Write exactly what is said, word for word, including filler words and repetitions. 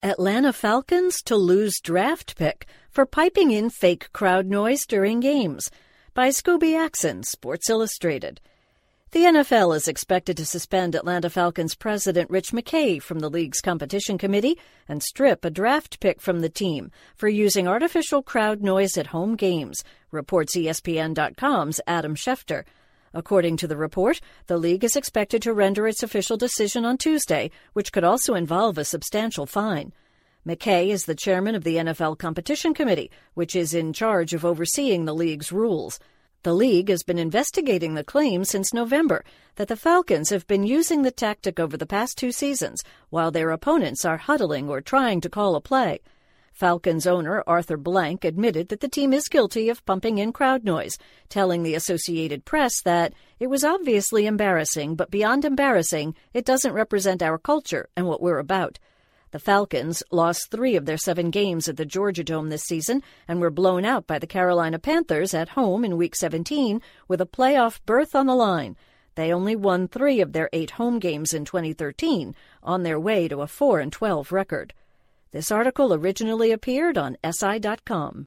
Atlanta Falcons to lose draft pick for piping in fake crowd noise during games, by Scooby Axon, Sports Illustrated. The N F L is expected to suspend Atlanta Falcons president Rich McKay from the league's competition committee and strip a draft pick from the team for using artificial crowd noise at home games, reports E S P N dot com's Adam Schefter. According to the report, the league is expected to render its official decision on Tuesday, which could also involve a substantial fine. McKay is the chairman of the N F L Competition Committee, which is in charge of overseeing the league's rules. The league has been investigating the claim since November that the Falcons have been using the tactic over the past two seasons while their opponents are huddling or trying to call a play. Falcons owner Arthur Blank admitted that the team is guilty of pumping in crowd noise, telling the Associated Press that it was obviously embarrassing, but beyond embarrassing, it doesn't represent our culture and what we're about. The Falcons lost three of their seven games at the Georgia Dome this season and were blown out by the Carolina Panthers at home in Week seventeen with a playoff berth on the line. They only won three of their eight home games in twenty thirteen, on their way to a four and twelve record. This article originally appeared on S I dot com.